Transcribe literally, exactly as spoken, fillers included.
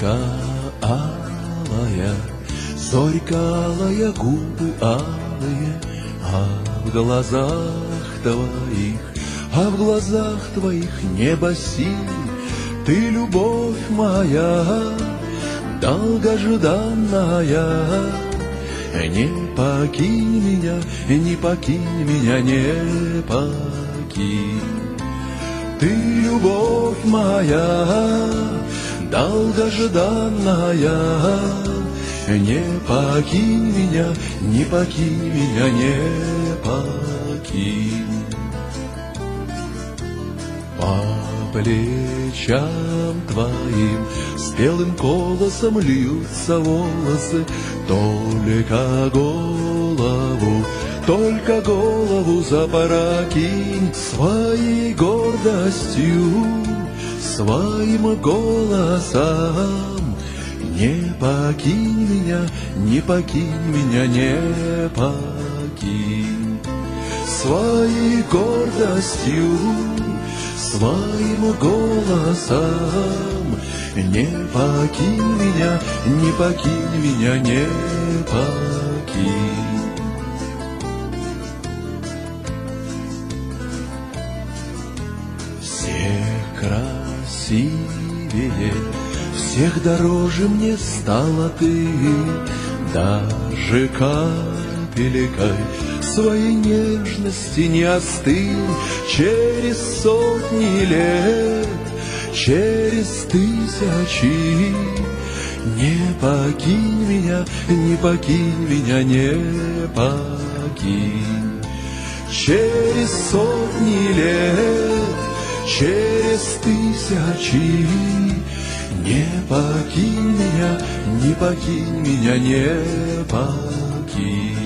Зорька алая, зорька алая, губы алые, а в глазах твоих, а в глазах твоих небо синь. Ты любовь моя, долгожданная, не покинь меня, не покинь меня, не покинь. Ты любовь моя, долгожданная, не покинь меня, не покинь меня, не покинь. По плечам твоим спелым колосом льются волосы, только голову, только голову запрокинь. Своей гордостью, своим голосом не покинь меня, не покинь меня, не покинь. Своей гордостью, своим голосом не покинь меня, не покинь меня, не покинь. Всех красивее, всех дороже мне стала ты, даже капелькой своей нежности не остынь. Через сотни лет, через тысячи не покинь меня, не покинь меня, не покинь. Через сотни лет, через тысячи не покинь меня, не покинь меня, не покинь.